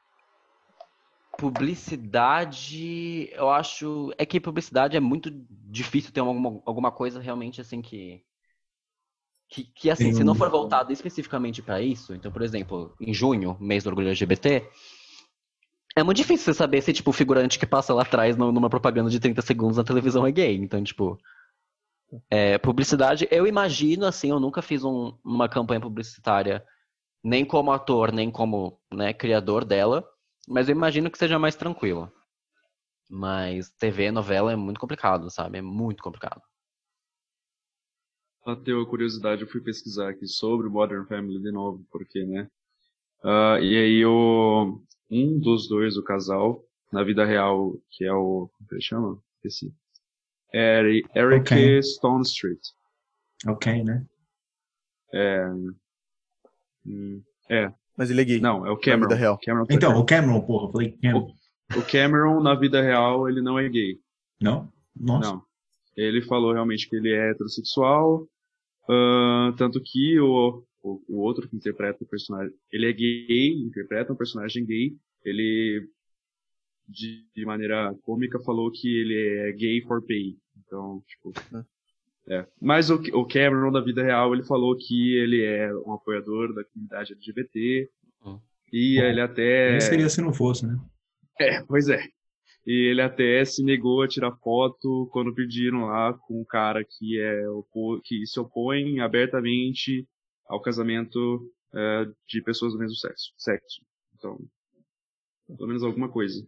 publicidade, eu acho. É que publicidade é muito difícil ter alguma coisa realmente assim que assim, Tem se não um. for voltado especificamente para isso, então, por exemplo, em junho, mês do orgulho LGBT, é muito difícil você saber se, tipo, o figurante que passa lá atrás numa propaganda de 30 segundos na televisão é gay. Então, tipo, publicidade, eu imagino, assim, eu nunca fiz uma campanha publicitária, nem como ator, nem como, né, criador dela, mas eu imagino que seja mais tranquilo. Mas TV, novela é muito complicado, sabe? É muito complicado. Bateu a curiosidade, eu fui pesquisar aqui sobre Modern Family de novo, porque, né? E aí um dos dois, o casal, na vida real, que é o... Como ele chama? Esqueci. É Eric Ok. Stone Street. Ok, né? É. Mas ele é gay, Não, é o na vida Cameron. real. Cameron Então, Tucker. o Cameron, porra, eu falei Cameron. O Cameron, na vida real, ele não é gay. Não? Nossa. Não. Ele falou realmente que ele é heterossexual, tanto que o outro que interpreta o personagem, ele é gay, interpreta um personagem gay, ele, de maneira cômica, falou que ele é gay for pay. Então, tipo... Mas o Cameron, da vida real, ele falou que ele é um apoiador da comunidade LGBT, e ele até... Nem seria se não fosse, né? Pois é. E ele até se negou a tirar foto quando pediram lá com um cara que se opõe abertamente ao casamento de pessoas do mesmo sexo. Então, pelo menos alguma coisa.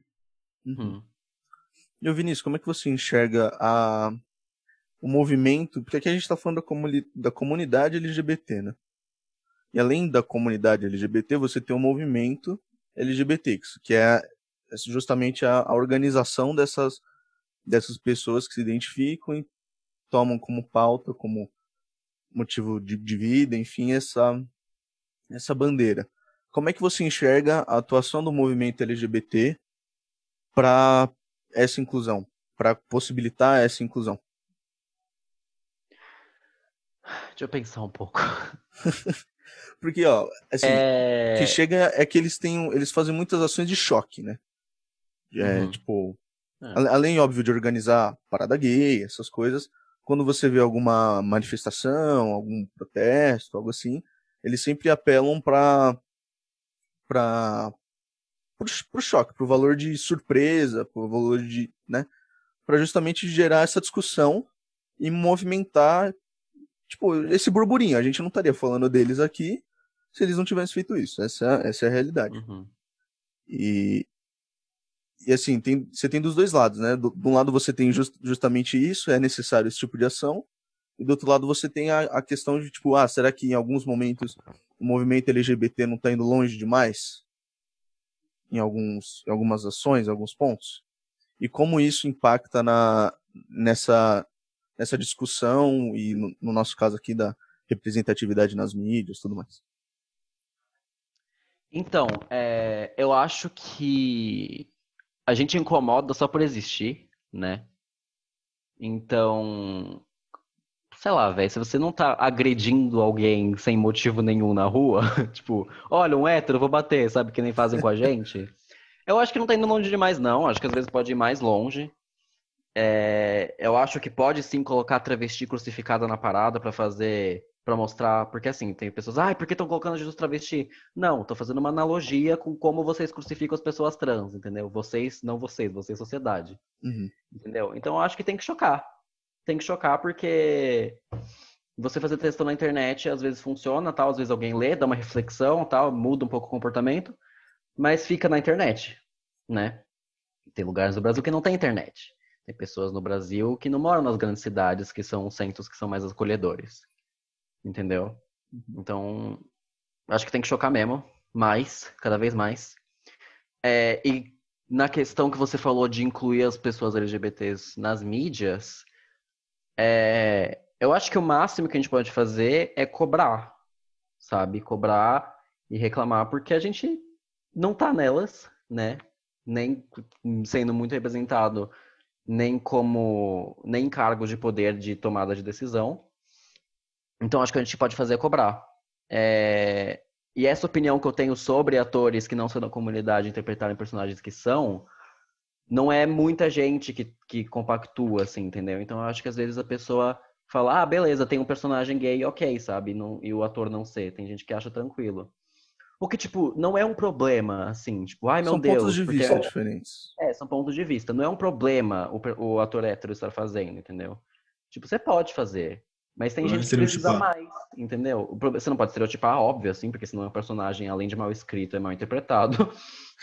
E, Vinícius, como é que você enxerga o movimento? Porque aqui a gente está falando da comunidade LGBT, né? E além da comunidade LGBT, você tem um movimento LGBT, que é justamente a organização dessas pessoas que se identificam e tomam como pauta, como motivo de vida, enfim, essa bandeira. Como é que você enxerga a atuação do movimento LGBT para essa inclusão, para possibilitar essa inclusão? Deixa eu pensar um pouco. Porque, assim, o que chega é que eles fazem muitas ações de choque, né? Tipo, além, óbvio, de organizar parada gay, essas coisas, quando você vê alguma manifestação, algum protesto, algo assim, eles sempre apelam pro choque, pro valor de surpresa, pro valor de, né? Pra justamente gerar essa discussão e movimentar, tipo, esse burburinho. A gente não estaria falando deles aqui se eles não tivessem feito isso. Essa é a realidade. E assim, você tem dos dois lados, né? De um lado você tem justamente isso, é necessário esse tipo de ação, e do outro lado você tem a questão de, tipo, será que em alguns momentos o movimento LGBT não está indo longe demais? Em algumas ações, em alguns pontos? E como isso impacta nessa discussão e, no nosso caso aqui, da representatividade nas mídias e tudo mais? Então, eu acho que a gente incomoda só por existir, né? Então, sei lá, velho, se você não tá agredindo alguém sem motivo nenhum na rua, tipo, olha, um hétero, vou bater, sabe, que nem fazem com a gente, eu acho que não tá indo longe demais, não. Acho que às vezes pode ir mais longe. Eu acho que pode sim colocar travesti crucificada na parada pra mostrar, porque assim, tem pessoas, por que estão colocando Jesus travesti? Não, tô fazendo uma analogia com como vocês crucificam as pessoas trans, entendeu? Vocês, não vocês, sociedade. Entendeu? Então eu acho que tem que chocar. Tem que chocar porque você fazer texto na internet às vezes funciona, tal, às vezes alguém lê, dá uma reflexão, tal, muda um pouco o comportamento, mas fica na internet, né? Tem lugares no Brasil que não tem internet. Tem pessoas no Brasil que não moram nas grandes cidades, que são centros que são mais acolhedores. Entendeu? Então, acho que tem que chocar mesmo, mais, cada vez mais. E na questão que você falou de incluir as pessoas LGBTs nas mídias, eu acho que o máximo que a gente pode fazer é cobrar, sabe? Cobrar e reclamar, porque a gente não tá nelas, né? Nem sendo muito representado, nem em cargos de poder de tomada de decisão. Então, acho que a gente pode fazer é cobrar. E essa opinião que eu tenho sobre atores que não são da comunidade interpretarem personagens que são, não é muita gente que compactua, assim, entendeu? Então, eu acho que às vezes a pessoa fala, beleza, tem um personagem gay, ok, sabe? E o ator não ser. Tem gente que acha tranquilo. O que, tipo, não é um problema, assim, tipo, meu São Deus. pontos de vista diferentes. São pontos de vista. Não é um problema o ator hétero estar fazendo, entendeu? Tipo, você pode fazer. Mas tem gente que precisa mais, entendeu? Você não pode estereotipar, óbvio, assim, porque senão o personagem, além de mal escrito, é mal interpretado.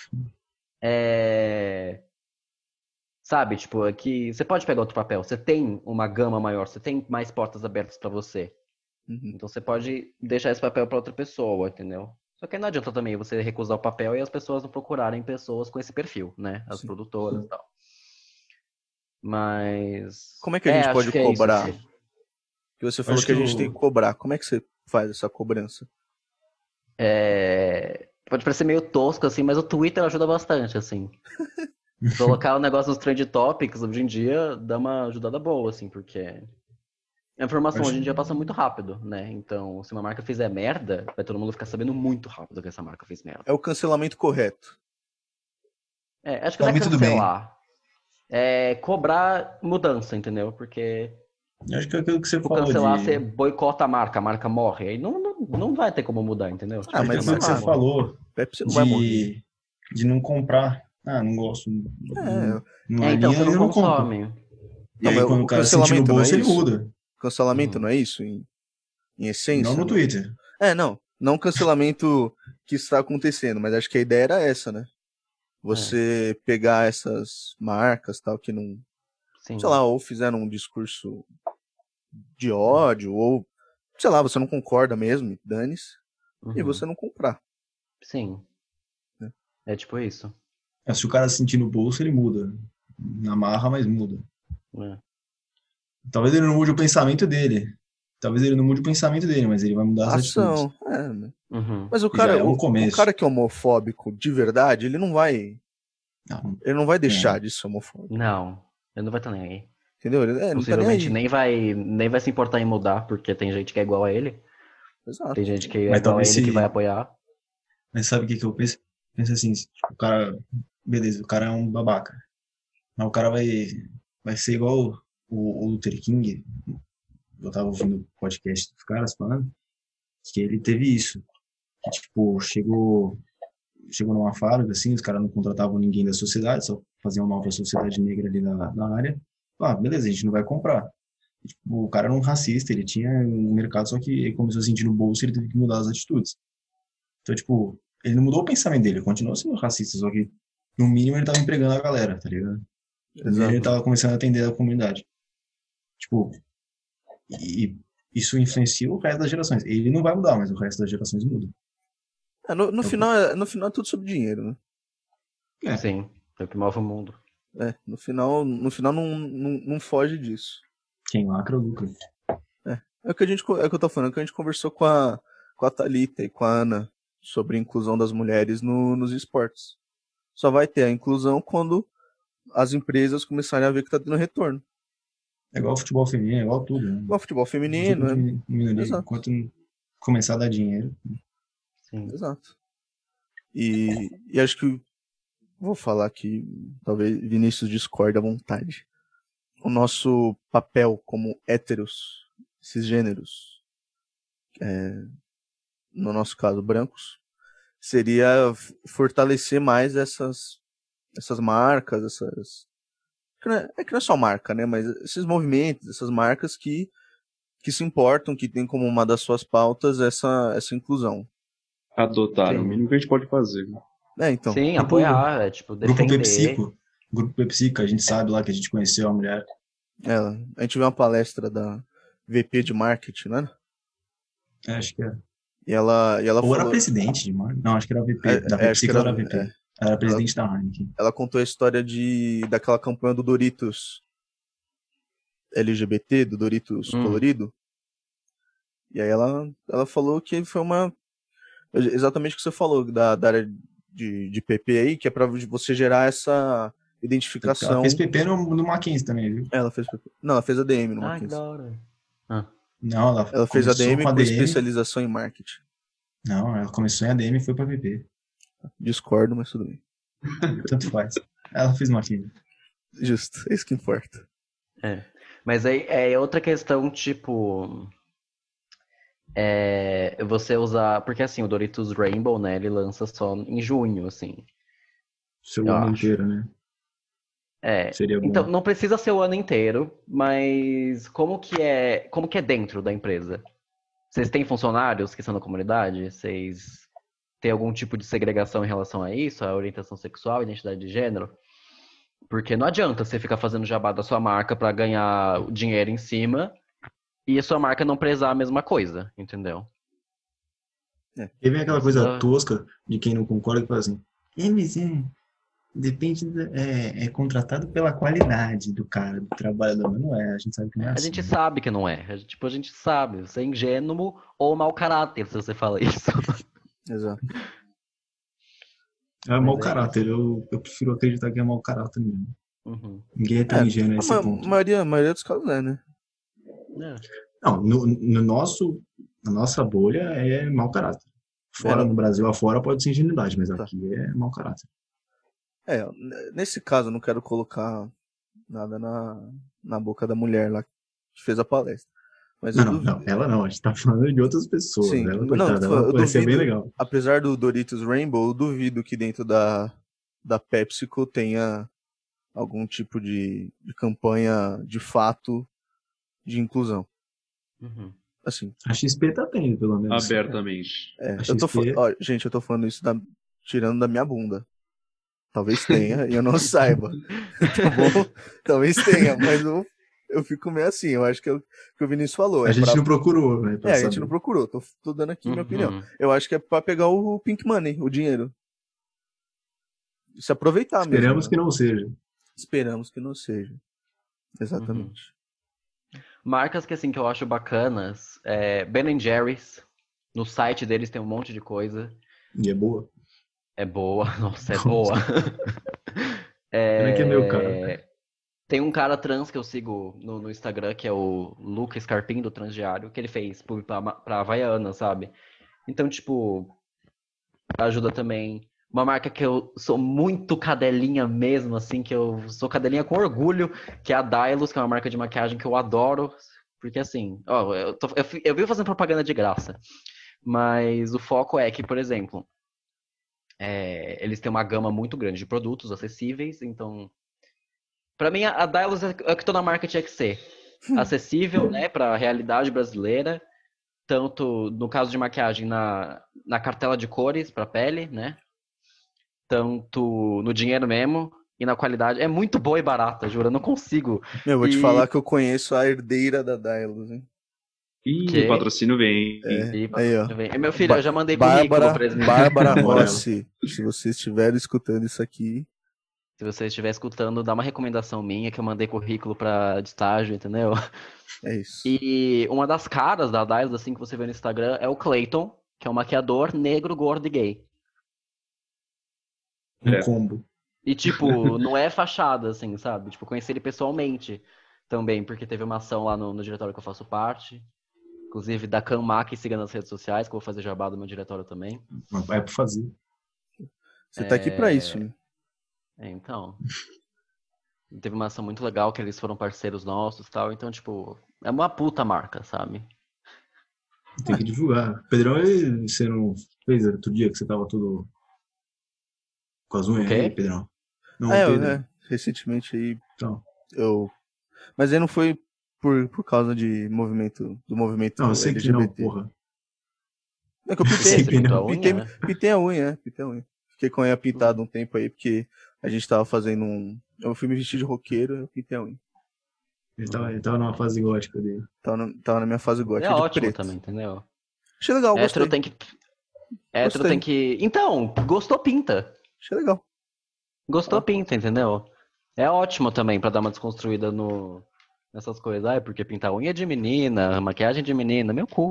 Sabe, tipo, que você pode pegar outro papel. Você tem uma gama maior, você tem mais portas abertas pra você. Então você pode deixar esse papel pra outra pessoa, entendeu? Só que não adianta também você recusar o papel e as pessoas não procurarem pessoas com esse perfil, né? As produtoras e tal. Mas... Como é que a gente pode cobrar? É isso, assim. Que você falou que a gente tem que cobrar. Como é que você faz essa cobrança? Pode parecer meio tosco, assim, mas o Twitter ajuda bastante, assim. Colocar o negócio nos trend topics hoje em dia dá uma ajudada boa, assim, porque a informação hoje em dia passa muito rápido, né? Então, se uma marca fizer merda, vai todo mundo ficar sabendo muito rápido que essa marca fez merda. É o cancelamento correto. Acho que não Pra é mim, tudo bem. cancelar. É cobrar mudança, entendeu? Porque Eu acho que é aquilo que você o falou cancelar, de... você boicota a marca morre. Aí não vai ter como mudar, entendeu? Ah, Acho que é mas aquilo que você ah, falou Pepsi não vai morrer. de não comprar. Ah, não gosto. É, Não então, alinha, você não eu não compro. consome. E não, aí, mas quando o o cara sente no cancelamento não é bolso, ele isso? muda. Cancelamento não é isso? Em Não essência, no não? Twitter. Não. Não o cancelamento que está acontecendo, mas acho que a ideia era essa, né? É, Você pegar essas marcas, tal, que não, sei sim. lá, ou fizeram um discurso de ódio, ou, sei lá, você não concorda mesmo, dane-se, e Uhum. você não comprar. Sim. Né? É tipo isso. Se o cara sentir no bolso, ele muda. Na marra, mas muda. É. Talvez ele não mude o pensamento dele. Talvez ele não mude o pensamento dele, mas ele vai mudar as atitudes. Ação, né? Uhum. Mas o E já cara, é um o cara começo. que é homofóbico de verdade, Não, ele não vai deixar é. de ser homofóbico, Não, ele não vai estar nem aí. entendeu? Ele não tá nem Possivelmente aí. nem vai se importar em mudar, porque tem gente que é igual a ele. Tem Exato. gente que é Mas igual a talvez ele que vai se. apoiar. Mas sabe o que que eu penso? Pensa assim, tipo, o cara. Beleza, o cara é um babaca. Mas o cara vai ser igual o Luther King. Eu tava ouvindo o podcast dos caras falando que ele teve isso. Que, tipo, chegou numa fábrica, assim, os caras não contratavam ninguém da sociedade, só faziam uma nova sociedade negra ali na área. Ah, beleza, a gente não vai comprar. E, tipo, o cara era um racista, ele tinha um mercado, só que ele começou a sentir no bolso e ele teve que mudar as atitudes. Então, tipo, ele não mudou o pensamento dele, ele continuou sendo racista, só que no mínimo ele tava empregando a galera, tá ligado? No mínimo ele Exato. tava começando a atender a comunidade. Tipo, e isso influencia o resto das gerações. Ele não vai mudar, mas o resto das gerações muda. No final, no final é tudo sobre dinheiro, né? É, Sim, é o que move o mundo. No final não foge disso. quem lacra, lucra. É o que é o que eu tô falando, é que a gente conversou com a Thalita e com a Ana sobre a inclusão das mulheres nos esportes. Só vai ter a inclusão quando as empresas começarem a ver que tá tendo retorno. É igual futebol feminino, é igual tudo, né? Igual futebol Grupo feminino, de né? minoria. Exato, Enquanto não começar a dar dinheiro. Sim. exato. E acho que vou falar que talvez Vinícius discorde à vontade. O nosso papel como héteros, cisgêneros, no nosso caso brancos, seria fortalecer mais essas marcas, que não é só marca, né? Mas esses movimentos, essas marcas que se importam, que tem como uma das suas pautas essa inclusão. Adotar, é o Sim. mínimo que a gente pode fazer. Então. Sim, Grupo- apoiar, tipo, Grupo defender. PepsiCo. Grupo PepsiCo, a gente sabe lá que a gente conheceu a mulher. A gente viu uma palestra da VP de marketing, né? Acho que é. E ela Ou era falou. presidente de marketing. Não, acho que era VP. Da Acho que PepsiCo ela era VP. é, Ela era presidente da Heineken. ela contou a história daquela campanha do Doritos LGBT, do Doritos colorido. E aí ela falou que foi exatamente o que você falou, da área de PP aí, que é pra você gerar essa identificação. Ela fez PP no Mackenzie também, viu? Ela fez PP. Não, ela fez ADM no Ah, que Mackenzie. da hora. Não, Ela fez começou ADM com com ADM. especialização em marketing. Não, ela começou em ADM e foi pra PP. Discordo, mas tudo bem. Tanto faz. Ela fez Mackenzie. Justo, é isso que importa. Mas aí é outra questão, tipo. Você usar. Porque assim, o Doritos Rainbow, né? Ele lança só em junho, assim. Seu Eu ano acho. inteiro, né? Seria bom. Então, não precisa ser o ano inteiro, mas como que é dentro da empresa? Vocês têm funcionários que são da comunidade? Vocês têm algum tipo de segregação em relação a isso? A orientação sexual, identidade de gênero? Porque não adianta você ficar fazendo jabá da sua marca pra ganhar dinheiro em cima e a sua marca não prezar a mesma coisa, entendeu? E vem aquela coisa Precisa- tosca de quem não concorda e fala assim, mas depende, é contratado pela qualidade do cara, do trabalhador, mas não é, a gente sabe que não é A assim. gente sabe que não é. A gente sabe. Você é ingênuo ou mau caráter se você fala isso. Exato. É Mas mau caráter. Eu prefiro acreditar que é mau caráter mesmo. Uhum. Ninguém é tão ingênuo a esse A ponto. maioria dos casos é, né? É. Não, na nossa bolha é mau caráter. Fora, no Brasil afora, pode ser ingenuidade, mas Tá. aqui é mau caráter. Nesse caso eu não quero colocar nada na boca da mulher lá que fez a palestra. Mas eu duvido. Não, ela não, a gente tá falando de outras pessoas. Sim, Ela, não, coitada, ela eu parecia bem duvido, legal. apesar do Doritos Rainbow, eu duvido que dentro da PepsiCo tenha algum tipo de campanha de fato de inclusão. Uhum. Assim, A XP tá tendo, pelo menos. Abertamente. A eu tô, XP... gente, eu tô falando isso tirando da minha bunda. Talvez tenha e eu não saiba. Tá bom? Talvez tenha, mas eu fico meio assim. Eu acho que que o Vinícius falou. A gente não procurou, né, pra a saber. gente não procurou. Tô dando aqui minha opinião. Uhum. Eu acho que é pra pegar o Pink Money, o dinheiro. E se aproveitar Esperamos mesmo. que não seja. Esperamos que não seja. Exatamente. Marcas que assim que eu acho bacanas, Ben Jerry's, no site deles tem um monte de coisa. E é boa. É boa, nossa, é boa. Pena que é meu, cara. Tem um cara trans que eu sigo no Instagram, que é o Lucas Carpim, do Transdiário, que ele fez pra Havaiana, sabe? Então, tipo, ajuda também. Uma marca que eu sou muito cadelinha mesmo, assim, que eu sou cadelinha com orgulho, que é a Dylos, que é uma marca de maquiagem que eu adoro. Porque assim, ó, eu vivo fazendo propaganda de graça. Mas o foco é que, por exemplo, eles têm uma gama muito grande de produtos acessíveis, então pra mim a Dylos é o que toda marca tinha que ser. Acessível, né, pra realidade brasileira, tanto no caso de maquiagem na cartela de cores pra pele, né, tanto no dinheiro mesmo e na qualidade. É muito boa e barata, juro, eu não consigo. Meu, vou te E falar que eu conheço a herdeira da Dylos, hein? Ih, o que patrocínio vem. Aí, ó. meu filho, eu já mandei currículo pra eles. Bárbara Bora. Rossi. Se você estiver escutando isso aqui, Se você estiver escutando, dá uma recomendação minha que eu mandei currículo pra de estágio, entendeu? é isso. E uma das caras da Dylos, assim, que você vê no Instagram, é o Clayton, que é um maquiador negro, gordo e gay. Um combo. E, tipo, não é fachada, assim, sabe? Tipo, conheci ele pessoalmente também, porque teve uma ação lá no diretório que eu faço parte. Inclusive, da Canmac, siga nas redes sociais, que eu vou fazer jabá do meu diretório também. É pra fazer. Você tá aqui pra isso, né? Então. Teve uma ação muito legal, que eles foram parceiros nossos e tal. Então, tipo, é uma puta marca, sabe? Tem que divulgar. Pedrão, você não fez outro dia que você tava todo com as unhas O quê? aí, Pedrão? Não, Pedro. Recentemente aí, Então, mas aí não foi por causa do movimento não, eu sei que não, LGBT. porra. É que eu Sei que não. pintei a unha, pintei a unha. Fiquei com a unha pintada um tempo aí, porque a gente tava fazendo eu fui me vestir de roqueiro, eu pintei a unha. Ele tava numa fase gótica dele. Tava na minha fase É gótica de ótimo preto. também, entendeu? Achei legal, gostei. Hétero tem que... Então, gostou, pinta. Achei legal. Gostou, pinta, entendeu? É ótimo também pra dar uma desconstruída nessas coisas. Ah, porque pintar unha é de menina, maquiagem de menina, meu cu.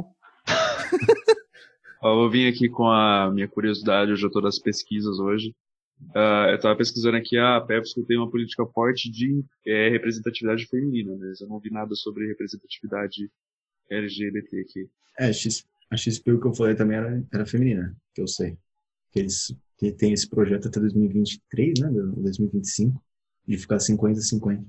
Eu vim aqui com a minha curiosidade, eu já tô das pesquisas hoje. Eu tava pesquisando aqui, a PepsiCo tem uma política forte de representatividade feminina, mas eu não vi nada sobre representatividade LGBT aqui. A XP, o que eu falei também era feminina, que eu sei. Que tem esse projeto até 2023, né? 2025, de ficar 50-50.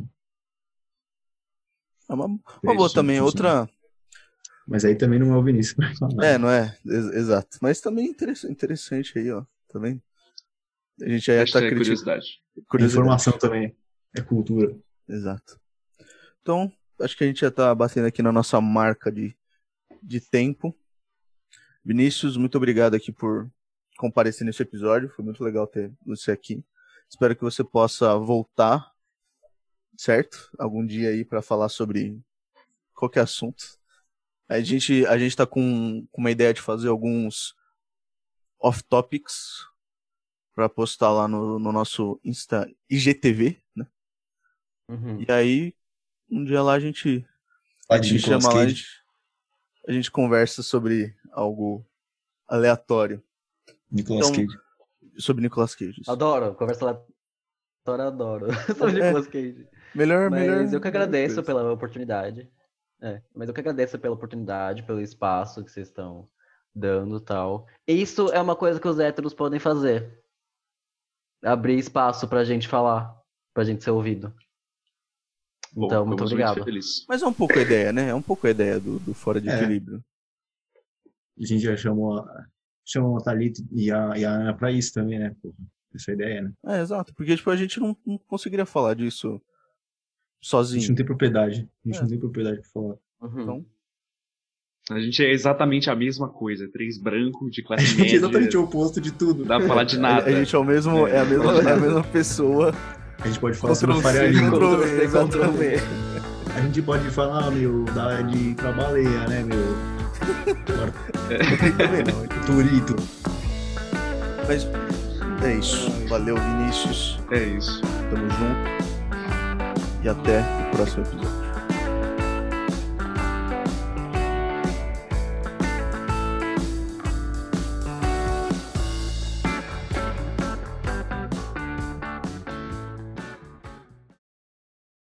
É uma boa também, outra... Mas aí também não é o Vinícius pra falar. Não é, exato. Mas também interessante aí, ó. Tá vendo? A gente aí tá curiosidade. Informação também é cultura. Exato. Então, acho que a gente já tá batendo aqui na nossa marca de tempo. Vinícius, muito obrigado aqui por comparecer nesse episódio. Foi muito legal ter você aqui. Espero que você possa voltar, certo? Algum dia aí para falar sobre qualquer assunto. A gente tá com uma ideia de fazer alguns off-topics para postar lá no nosso Insta IGTV, né? Uhum. E aí, um dia lá a gente chama lá, a gente conversa sobre algo aleatório. Nicolas Cage. sobre Nicolas Cage. Adoro, conversa aleatória, adoro. Sobre Nicolas Cage. Melhor. Mas eu que agradeço coisa. pela oportunidade. Mas eu que agradeço pela oportunidade, pelo espaço que vocês estão dando e tal. Isso é uma coisa que os héteros podem fazer. Abrir espaço pra gente falar, pra gente ser ouvido. Então, muito obrigado. Mas é um pouco a ideia, né? É um pouco a ideia do Fora de Equilíbrio. A gente já chamou a Thalita e a Ana pra isso também, né? Pô, essa é a ideia, né? Exato. Porque, tipo, a gente não conseguiria falar disso A sozinho. gente não tem propriedade. A gente não tem propriedade pra falar. Uhum. Então, A gente é exatamente a mesma coisa. 3 brancos de A classe gente é média. exatamente o oposto de tudo. Não dá pra falar de nada. a gente é o mesmo, é a mesma pessoa. A gente pode falar sobre Ctrl+C, Faria Lima. Ctrl+V. A gente pode falar, meu, de ir pra baleia, né, meu? Também não. Turito. Mas é isso. Valeu, Vinícius. É isso. Tamo junto. E até o próximo episódio.